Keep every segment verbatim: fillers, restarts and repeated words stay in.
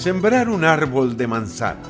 Sembrar un árbol de manzana.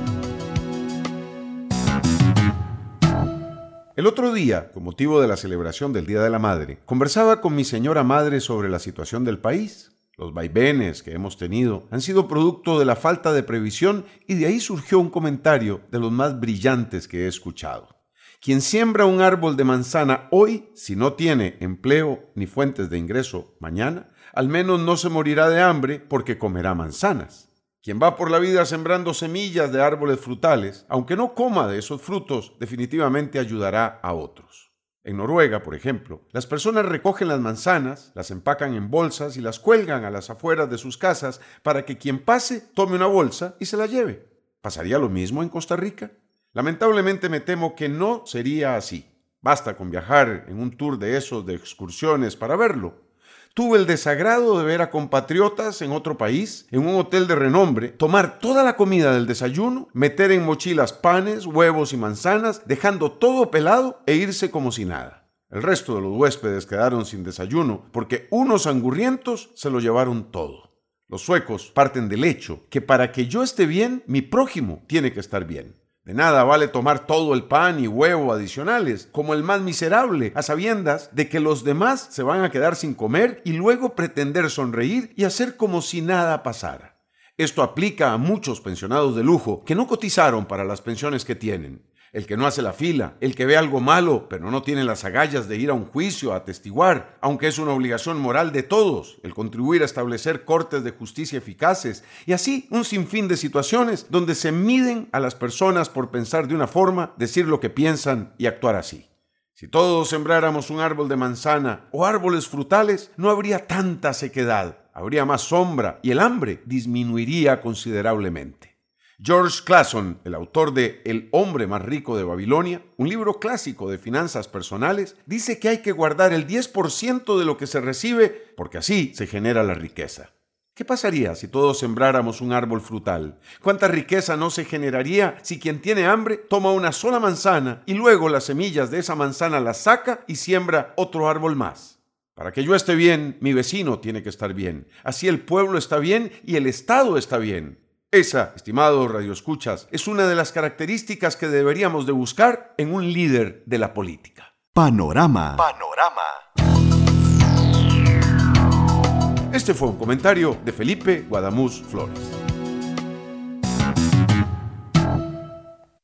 El otro día, con motivo de la celebración del Día de la Madre, conversaba con mi señora madre sobre la situación del país. Los vaivenes que hemos tenido han sido producto de la falta de previsión y de ahí surgió un comentario de los más brillantes que he escuchado. Quien siembra un árbol de manzana hoy, si no tiene empleo ni fuentes de ingreso mañana, al menos no se morirá de hambre porque comerá manzanas. Quien va por la vida sembrando semillas de árboles frutales, aunque no coma de esos frutos, definitivamente ayudará a otros. En Noruega, por ejemplo, las personas recogen las manzanas, las empacan en bolsas y las cuelgan a las afueras de sus casas para que quien pase tome una bolsa y se la lleve. ¿Pasaría lo mismo en Costa Rica? Lamentablemente me temo que no sería así. Basta con viajar en un tour de esos de excursiones para verlo. Tuve el desagrado de ver a compatriotas en otro país, en un hotel de renombre, tomar toda la comida del desayuno, meter en mochilas panes, huevos y manzanas, dejando todo pelado e irse como si nada. El resto de los huéspedes quedaron sin desayuno porque unos angurrientos se lo llevaron todo. Los suecos parten del hecho que para que yo esté bien, mi prójimo tiene que estar bien. De nada vale tomar todo el pan y huevo adicionales, como el más miserable, a sabiendas de que los demás se van a quedar sin comer y luego pretender sonreír y hacer como si nada pasara. Esto aplica a muchos pensionados de lujo que no cotizaron para las pensiones que tienen. El que no hace la fila, el que ve algo malo, pero no tiene las agallas de ir a un juicio a atestiguar, aunque es una obligación moral de todos, el contribuir a establecer cortes de justicia eficaces, y así un sinfín de situaciones donde se miden a las personas por pensar de una forma, decir lo que piensan y actuar así. Si todos sembráramos un árbol de manzana o árboles frutales, no habría tanta sequedad, habría más sombra y el hambre disminuiría considerablemente. George Clason, el autor de El hombre más rico de Babilonia, un libro clásico de finanzas personales, dice que hay que guardar el diez por ciento de lo que se recibe porque así se genera la riqueza. ¿Qué pasaría si todos sembráramos un árbol frutal? ¿Cuánta riqueza no se generaría si quien tiene hambre toma una sola manzana y luego las semillas de esa manzana las saca y siembra otro árbol más? Para que yo esté bien, mi vecino tiene que estar bien. Así el pueblo está bien y el Estado está bien. Esa, estimados radioescuchas, es una de las características que deberíamos de buscar en un líder de la política. Panorama. Panorama. Este fue un comentario de Felipe Guadamuz Flores.